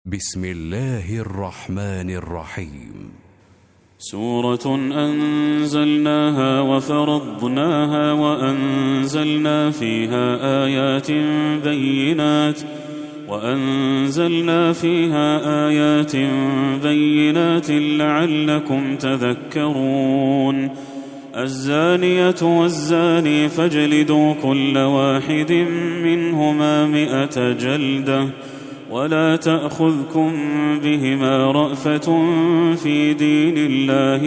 بسم الله الرحمن الرحيم. سورة أنزلناها وفرضناها وأنزلنا فيها آيات بينات لعلكم تذكرون. الزانية والزاني فاجلدوا كل واحد منهما 100 جلدة ولا تأخذكم بهما رأفة في دين الله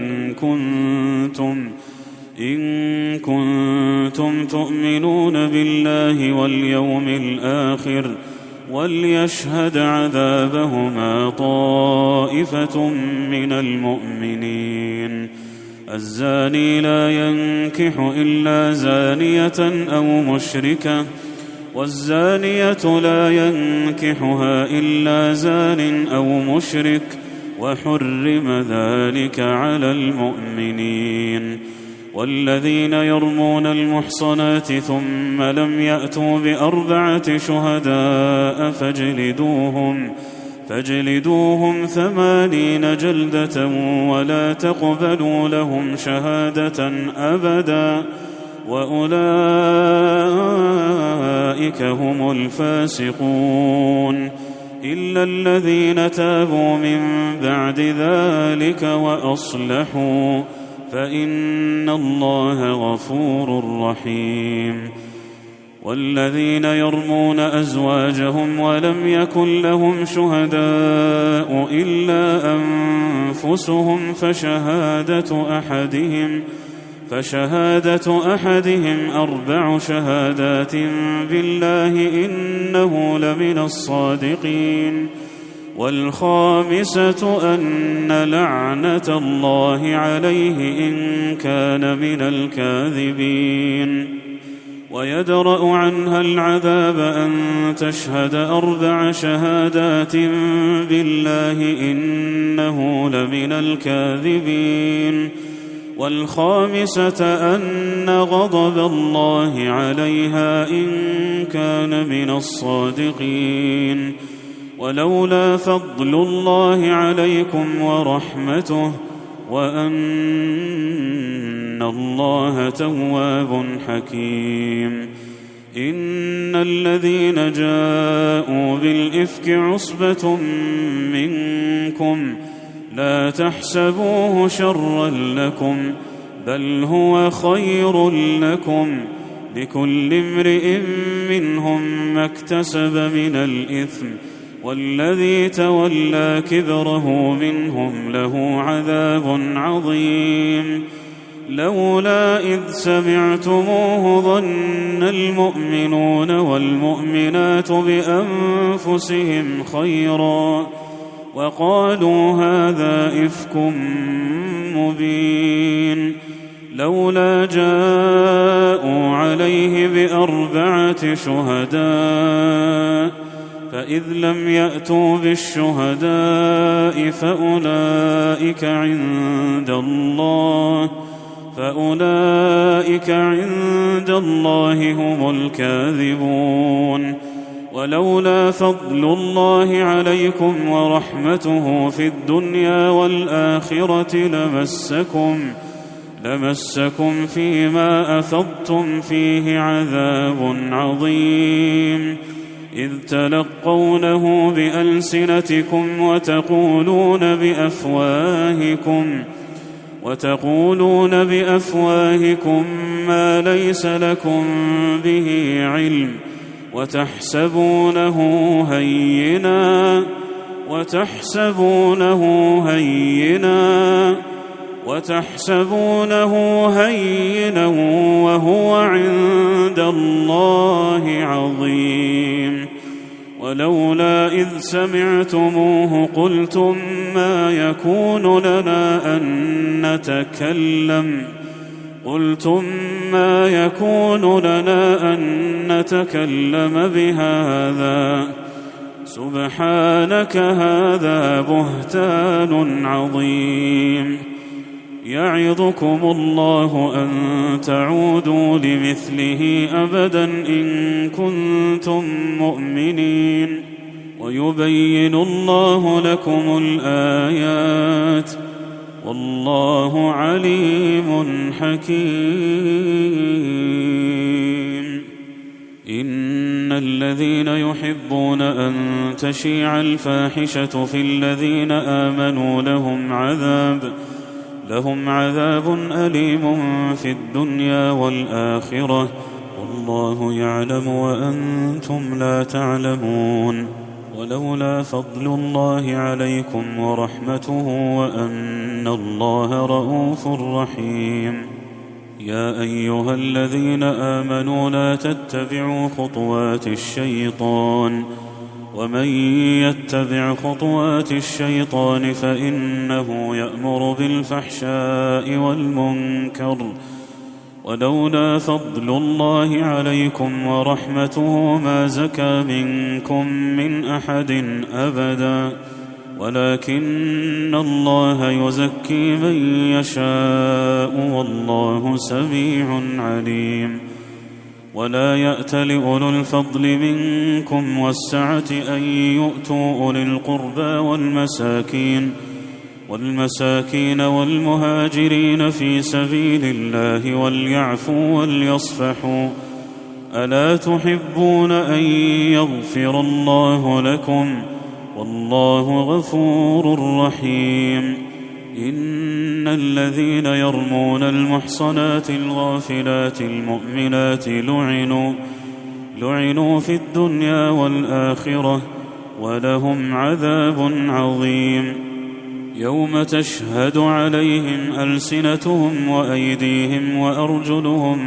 إن كنتم تؤمنون بالله واليوم الآخر وليشهد عذابهما طائفة من المؤمنين. الزاني لا ينكح إلا زانية أو مشركة والزانية لا ينكحها إلا زان أو مشرك وحرم ذلك على المؤمنين. والذين يرمون المحصنات ثم لم يأتوا ب4 شهداء فاجلدوهم 80 جلدة ولا تقبلوا لهم شهادة أبدا وأولئك هم الفاسقون إلا الذين تابوا من بعد ذلك وأصلحوا فإن الله غفور رحيم. والذين يرمون أزواجهم ولم يكن لهم شهداء إلا أنفسهم فشهادة أحدهم 4 شهادات بالله إنه لمن الصادقين. والخامسة أن لعنة الله عليه إن كان من الكاذبين. ويدرأ عنها العذاب أن تشهد 4 شهادات بالله إنه لمن الكاذبين. والخامسة أن غضب الله عليها إن كان من الصادقين. ولولا فضل الله عليكم ورحمته وأن الله تواب حكيم. إن الذين جاءوا بالإفك عصبة منكم لا تحسبوه شرا لكم بل هو خير لكم لكل امرئ منهم ما اكتسب من الإثم والذي تولى كبره منهم له عذاب عظيم. لولا إذ سمعتموه ظن المؤمنون والمؤمنات بأنفسهم خيرا وقالوا هذا إفك مبين. لولا جاءوا عليه ب4 شهداء فإذ لم يأتوا بالشهداء فأولئك عند الله هم الكاذبون. ولولا فضل الله عليكم ورحمته في الدنيا والآخرة لمسكم فيما أفضتم فيه عذاب عظيم إذ تلقونه بألسنتكم وتقولون بأفواهكم ما ليس لكم به علم وتحسبونه هينا وهو عند الله عظيم. ولولا إذ سمعتموه قلتم ما يكون لنا أن نتكلم بهذا سبحانك هذا بهتان عظيم. يعظكم الله أن تعودوا لمثله أبدا إن كنتم مؤمنين ويبين الله لكم الآيات والله عليم حكيم. إن الذين يحبون أن تشيع الفاحشة في الذين آمنوا لهم عذاب أليم في الدنيا والآخرة والله يعلم وأنتم لا تعلمون. ولولا فضل الله عليكم ورحمته وأن الله رءوف رحيم. يا أيها الذين آمنوا لا تتبعوا خطوات الشيطان ومن يتبع خطوات الشيطان فإنه يأمر بالفحشاء والمنكر ولولا فضل الله عليكم ورحمته ما زكى منكم من أحد أبدا ولكن الله يزكي من يشاء والله سميع عليم. ولا يأتل أولو الفضل منكم والسعة أن يؤتوا أولي القربى والمساكين والمهاجرين في سبيل الله وليعفوا وليصفحوا ألا تحبون أن يغفر الله لكم والله غفور رحيم. إن الذين يرمون المحصنات الغافلات المؤمنات لعنوا في الدنيا والآخرة ولهم عذاب عظيم. يوم تشهد عليهم ألسنتهم وأيديهم وأرجلهم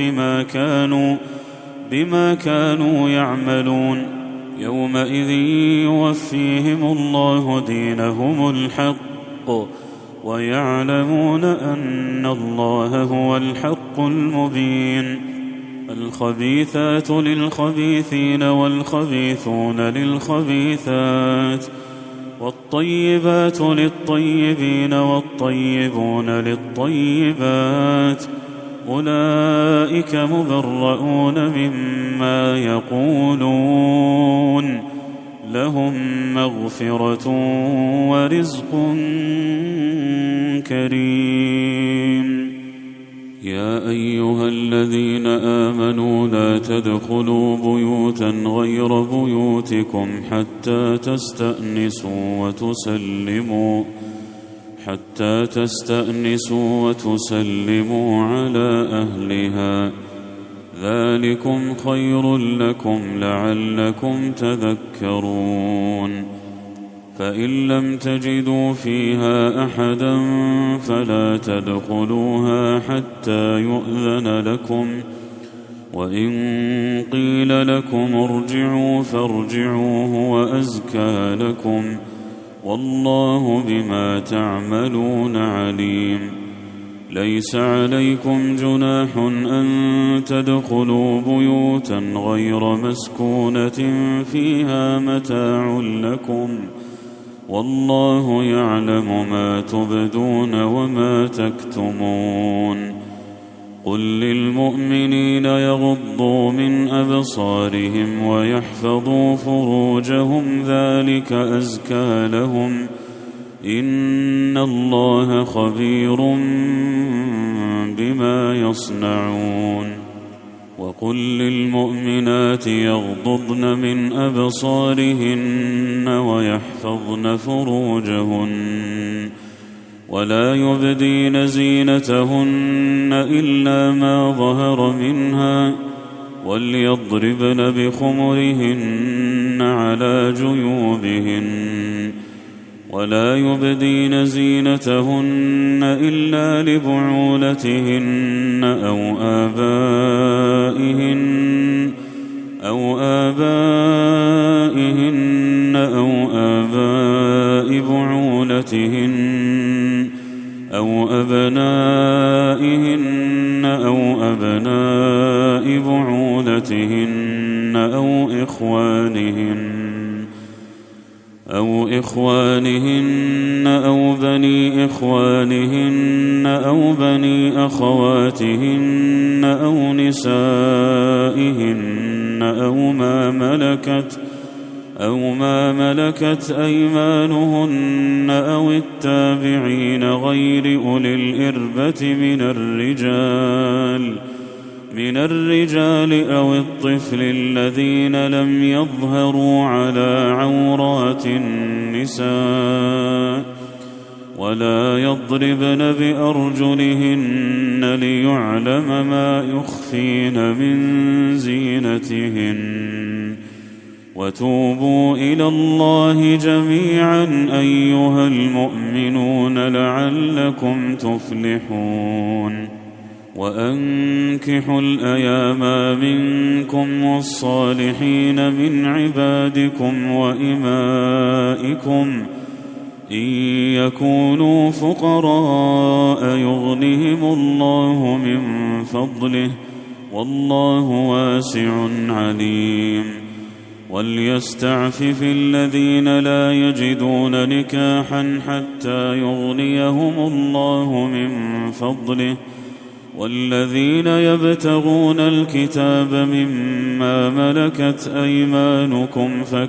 بما كانوا يعملون. يومئذ يوفيهم الله دينهم الحق ويعلمون أن الله هو الحق المبين. الخبيثات للخبيثين والخبيثون للخبيثات والطيبات للطيبين والطيبون للطيبات أولئك مبرؤون مما يقولون لهم مغفرة ورزق كريم. يا أيها الذين آمنوا لا تدخلوا بيوتا غير بيوتكم حتى تستأنسوا وتسلموا على أهلها ذلكم خير لكم لعلكم تذكرون. فإن لم تجدوا فيها أحدا فلا تدخلوها حتى يؤذن لكم وإن قيل لكم ارجعوا فارجعوا هو أزكى لكم والله بما تعملون عليم. ليس عليكم جناح أن تدخلوا بيوتا غير مسكونة فيها متاع لكم والله يعلم ما تبدون وما تكتمون. قل للمؤمنين يغضوا من أبصارهم ويحفظوا فروجهم ذلك أزكى لهم إن الله خبير بما يصنعون. وقل للمؤمنات يغضضن من أبصارهن ويحفظن فروجهن ولا يبدين زينتهن إلا ما ظهر منها وليضربن بخمرهن على جيوبهن ولا يبدين زينتهن إلا لبعولتهن أو آبائهن أو آباء بعولتهن أو أبنائهن أو أبناء بعولتهن أو إخوانهن أو بني إخوانهن أو بني أخواتهن أو نسائهن أو ما ملكت أيمانهن أو التابعين غير أولي الإربة من الرجال أو الطفل الذين لم يظهروا على عورات النساء ولا يضربن بأرجلهن ليعلم ما يخفين من زينتهن وتوبوا إلى الله جميعا أيها المؤمنون لعلكم تفلحون وأنكحوا الأيام منكم والصالحين من عبادكم وإمائكم إن يكونوا فقراء يغنهم الله من فضله والله واسع عليم وليستعفف الذين لا يجدون نكاحا حتى يغنيهم الله من فضله والذين يبتغون الكتاب مما ملكت أيمانكم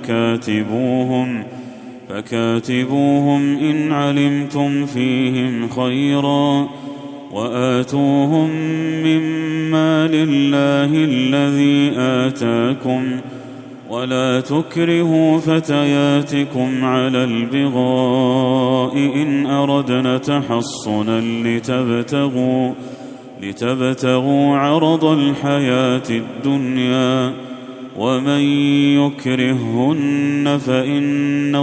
فكاتبوهم إن علمتم فيهم خيرا وآتوهم مما لله الذي آتاكم ولا تكرهوا فتياتكم على البغاء إن أردنا تحصنا لتبتغوا عرض الحياة الدنيا ومن يكرهن فإن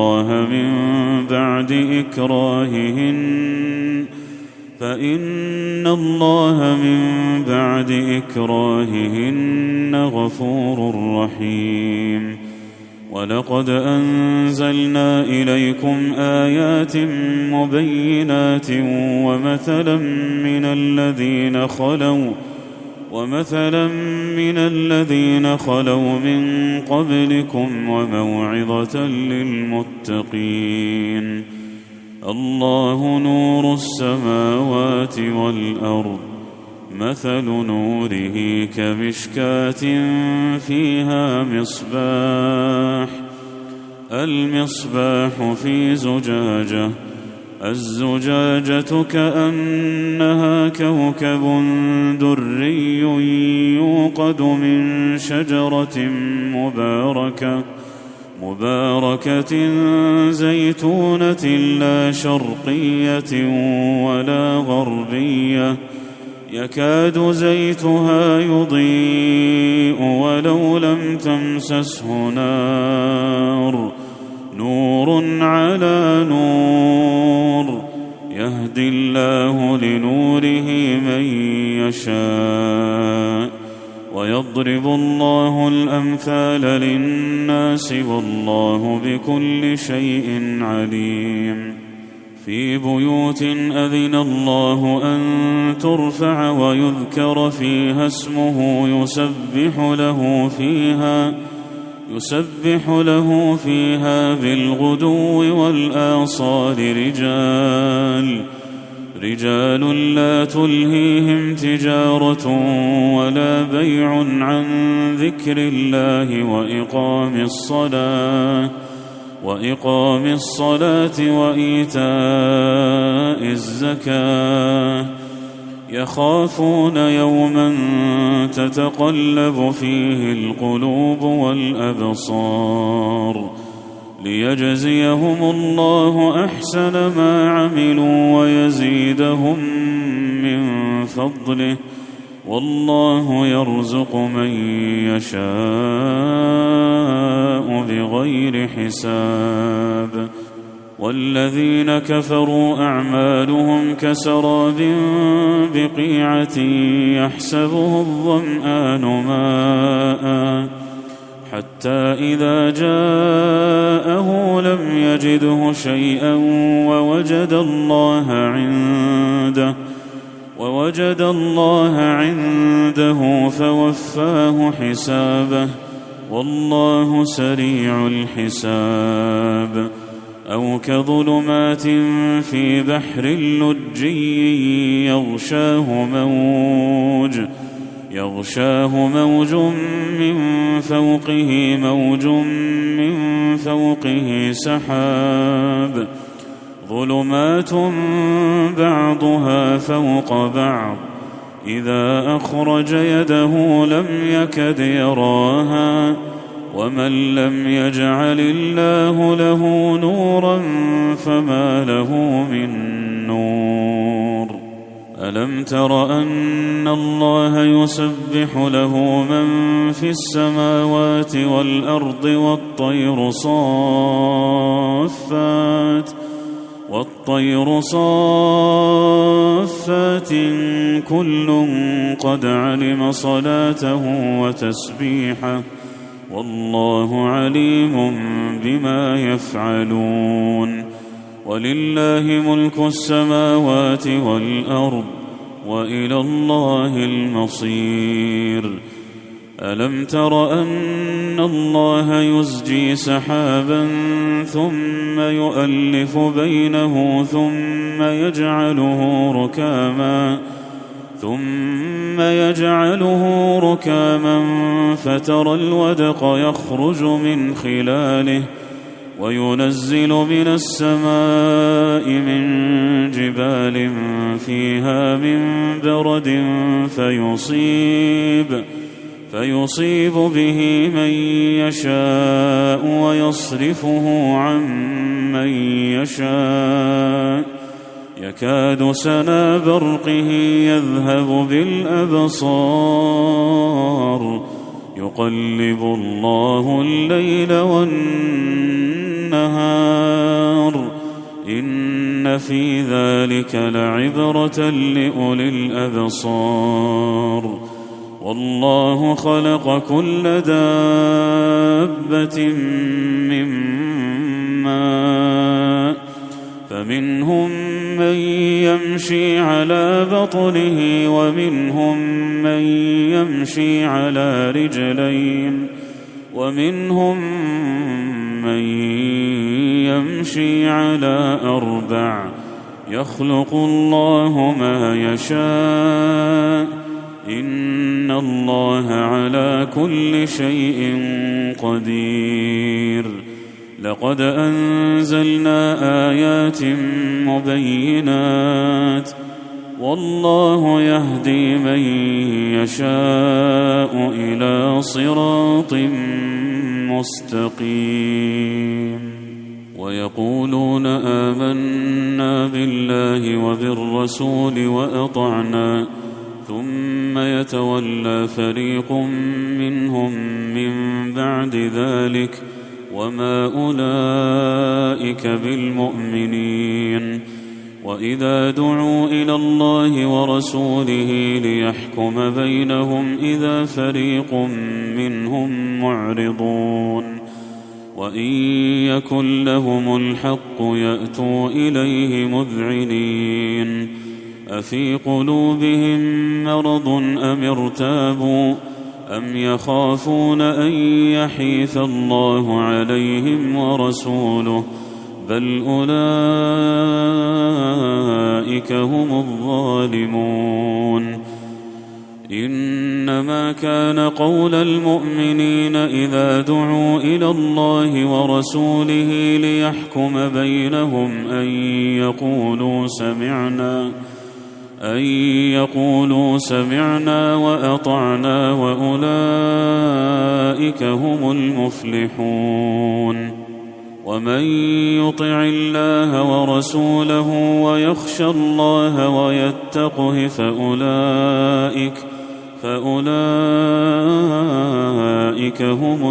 الله من بعد إكراههن غفور رحيم ولقد أنزلنا إليكم آيات مبينات ومثلا من الذين خلوا من قبلكم وموعظة للمتقين الله نور السماوات والأرض مثل نوره كمشكاة فيها المصباح في زجاجة الزجاجة كأنها كوكب دري يوقد من شجرة مباركة زيتونة لا شرقية ولا غربية يكاد زيتها يضيء ولو لم تمسسه نور على نور يهدي الله لنوره من يشاء ويضرب الله الأمثال للناس والله بكل شيء عليم في بيوت أذن الله أن ترفع ويذكر فيها اسمه يسبح له فيها بالغدو والآصال رجال لا تلهيهم تجارة ولا بيع عن ذكر الله وإقام الصلاة وإيتاء الزكاة يخافون يوما تتقلب فيه القلوب والأبصار ليجزيهم الله أحسن ما عملوا ويزيدهم من فضله والله يرزق من يشاء بغير حساب والذين كفروا أعمالهم كسراب بقيعة يحسبه الظمآن ماء حتى إذا جاءه لم يجده شيئا ووجد الله عنده فوفاه حسابه والله سريع الحساب أو كظلمات في بحر لجي يغشاه موج من فوقه موج من فوقه سحاب ظلمات بعضها فوق بعض إذا أخرج يده لم يكد يراها ومن لم يجعل الله له نورا فما له من نور ألم تر أن الله يسبح له من في السماوات والأرض والطير صافات كل قد علم صلاته وتسبيحه والله عليم بما يفعلون ولله ملك السماوات والأرض وإلى الله المصير ألم تر أن الله يزجي سحابا ثم يؤلف بينه ثم يجعله ركاما فترى الودق يخرج من خلاله وينزل من السماء من جبال فيها من برد فيصيب به من يشاء ويصرفه عن من يشاء يكاد سنا برقه يذهب بالأبصار يقلب الله الليل والنهار إن في ذلك لعبرة لأولي الأبصار والله خلق كل دابة من ماء فمنهم من يمشي على بطنه ومنهم من يمشي على رجلين ومنهم من يمشي على أربع يخلق الله ما يشاء إن الله على كل شيء قدير لقد أنزلنا آيات مبينات والله يهدي من يشاء إلى صراط مستقيم ويقولون آمنا بالله وبالرسول وأطعنا ثم يتولى فريق منهم من بعد ذلك وما أولئك بالمؤمنين وإذا دعوا إلى الله ورسوله ليحكم بينهم إذا فريق منهم معرضون وإن يكن لهم الحق يأتوا إليه مذعنين أفي قلوبهم مرض أم ارتابوا أم يخافون أن يحيف الله عليهم ورسوله بل أولئك هم الظالمون إنما كان قول المؤمنين إذا دعوا إلى الله ورسوله ليحكم بينهم أن يقولوا سمعنا وأطعنا وأولئك هم المفلحون ومن يطع الله ورسوله ويخشى الله ويتقه فأولئك هم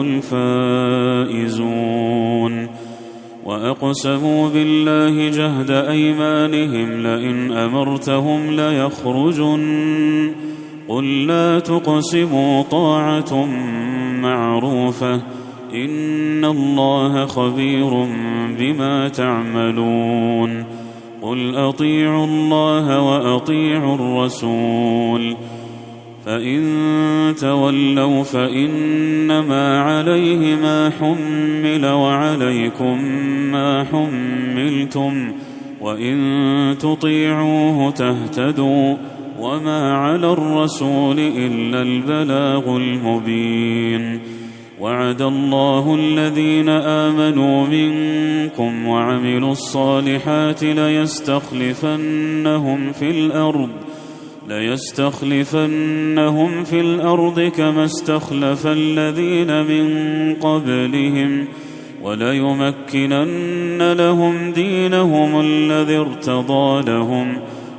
الفائزون وأقسموا بالله جهد أيمانهم لئن أمرتهم ليخرجن قل لا تقسموا طاعة معروفة إن الله خبير بما تعملون قل أطيعوا الله وأطيعوا الرسول فإن تولوا فإنما عليه ما حمل وعليكم ما حملتم وإن تطيعوه تهتدوا وما على الرسول إلا البلاغ المبين. وعد الله الذين آمنوا منكم وعملوا الصالحات ليستخلفنهم في الأرض كما استخلف الذين من قبلهم وليمكنن لهم دينهم الذي ارتضى لهم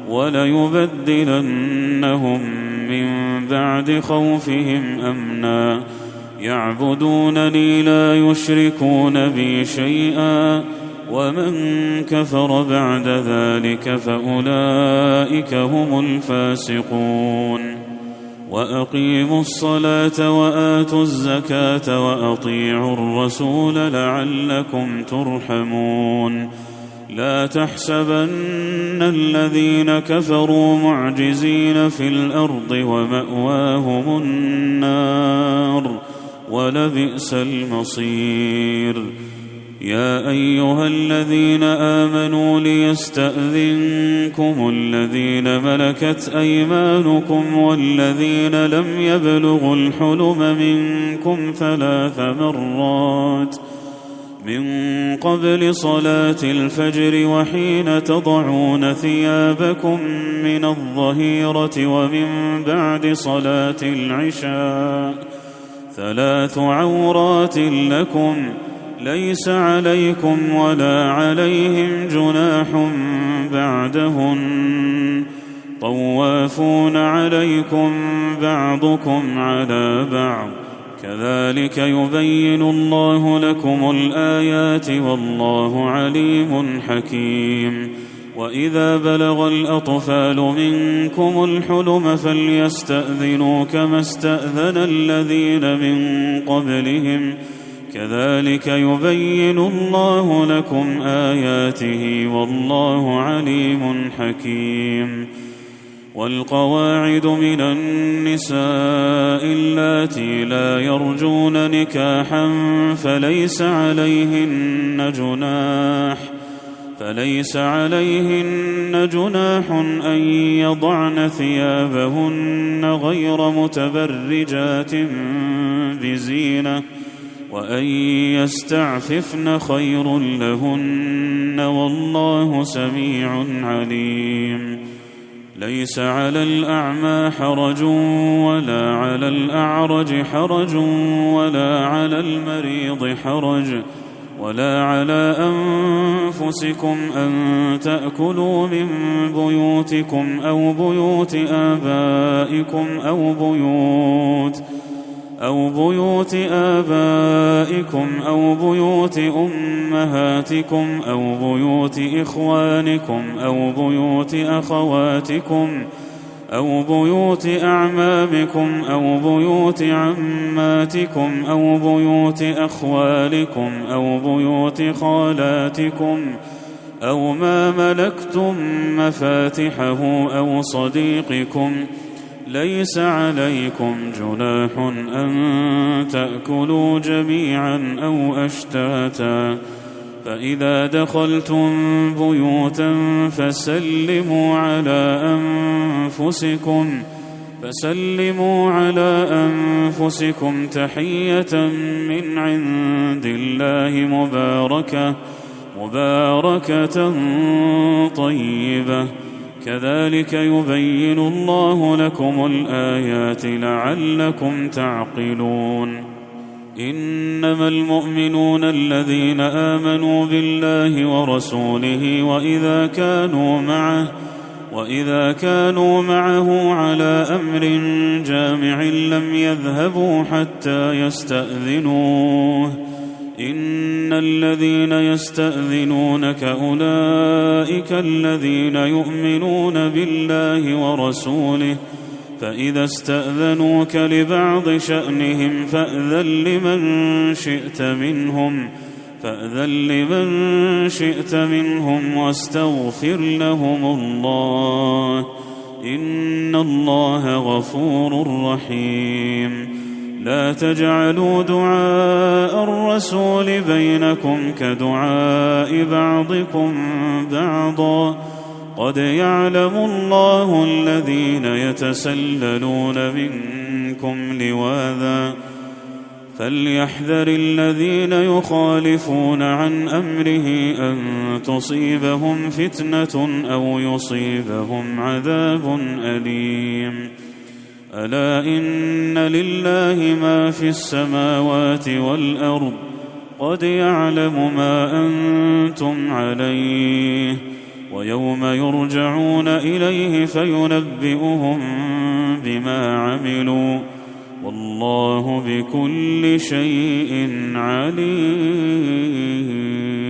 وليبدلنهم من بعد خوفهم أمنا يعبدونني لا يشركون بي شيئا ومن كفر بعد ذلك فأولئك هم الفاسقون. وأقيموا الصلاة وآتوا الزكاة وأطيعوا الرسول لعلكم ترحمون. لا تحسبن الذين كفروا معجزين في الأرض ومأواهم النار ولبئس المصير. يا أيها الذين آمنوا ليستأذنكم الذين ملكت أيمانكم والذين لم يبلغوا الحلم منكم 3 مرات من قبل صلاة الفجر وحين تضعون ثيابكم من الظهيرة ومن بعد صلاة العشاء 3 عورات لكم ليس عليكم ولا عليهم جناح بعدهن طوافون عليكم بعضكم على بعض كذلك يبين الله لكم الآيات والله عليم حكيم. وإذا بلغ الأطفال منكم الحلم فليستأذنوا كما استأذن الذين من قبلهم كذلك يبين الله لكم آياته والله عليم حكيم. والقواعد من النساء اللاتي لا يرجون نكاحا فليس عليهن جناح أن يضعن ثيابهن غير متبرجات بزينة وأن يستعففن خير لهن والله سميع عليم. ليس على الأعمى حرج ولا على الأعرج حرج ولا على المريض حرج ولا على أنفسكم أن تأكلوا من بيوتكم أو بيوت آبائكم أو بيوت أمهاتكم أو بيوت إخوانكم أو بيوت أخواتكم أو بيوت أعمامكم أو بيوت عماتكم أو بيوت أخوالكم أو بيوت خالاتكم أو ما ملكتم مفاتحه أو صديقكم ليس عليكم جناح أن تأكلوا جميعا أو أشتاتا فإذا دخلتم بيوتا فسلموا على أنفسكم تحية من عند الله مباركة طيبة كذلك يبين الله لكم الآيات لعلكم تعقلون. إنما المؤمنون الذين آمنوا بالله ورسوله وإذا كانوا معه على أمر جامع لم يذهبوا حتى يستأذنوه إن الذين يستأذنونك أولئك الذين يؤمنون بالله ورسوله فإذا استأذنوك لبعض شأنهم فأذن لمن شئت منهم واستغفر لهم الله إن الله غفور رحيم. لا تجعلوا دعاء الرسول بينكم كدعاء بعضكم بعضا قد يعلم الله الذين يتسللون منكم لواذا فليحذر الذين يخالفون عن أمره أن تصيبهم فتنة أو يصيبهم عذاب أليم ألا إن لله ما في السماوات والأرض قد يعلم ما أنتم عليه ويوم يرجعون إليه فينبئهم بما عملوا والله بكل شيء عليم.